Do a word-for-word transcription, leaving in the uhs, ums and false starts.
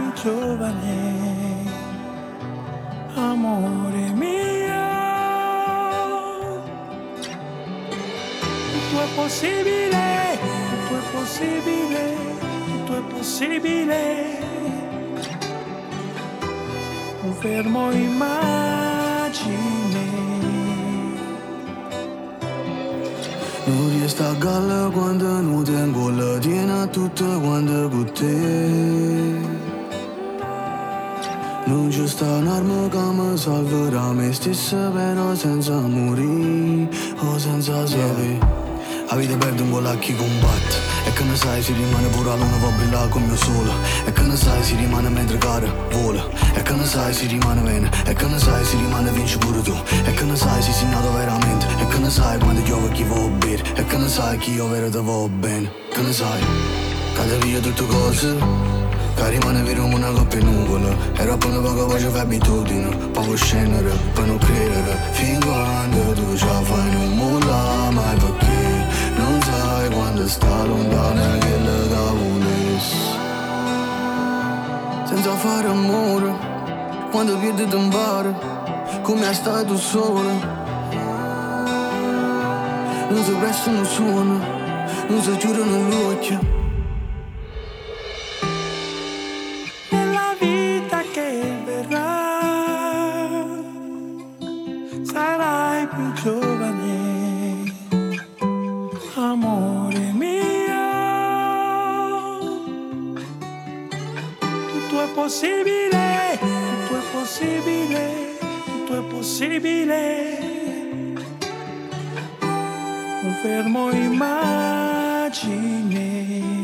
giovane, amore mio. Tutto è possibile, tutto è possibile, tutto è possibile. Un fermo immagine. Non riesco a galla quando non tengo la tiena tutta quando con te. Non c'è sta un'arma che mi salverà me stessa, però senza morire o senza sapere. La vita perde un po' a chi combatte. E che ne sai si rimane pure la luna va a brillare come il sole. E che ne sai si rimane mentre cara vola. E che ne sai si rimane bene. E che ne sai si rimane vinci pure tu. E che ne sai si sei nato veramente. E che ne sai quando piove chi va bene. E che ne sai chi io vero te va bene. Che ne sai cade via tutte cose che rimane vero come una coppia nuvola. E rappano poco poi ci fai abitudine. Poi puoi scendere, poi non credere. Fin quando tu ce la fai non molla mai, perché non sai quando sta lontana che le da volessi. Senza fare amore, quando piedi ti impari come è stato solo. Non si prestano suono, non si giurano l'occhio. Nella vita che verrà sarai più giovane, amore mio. Tutto è possibile, tutto è possibile, tutto è possibile. Un fermo immagine.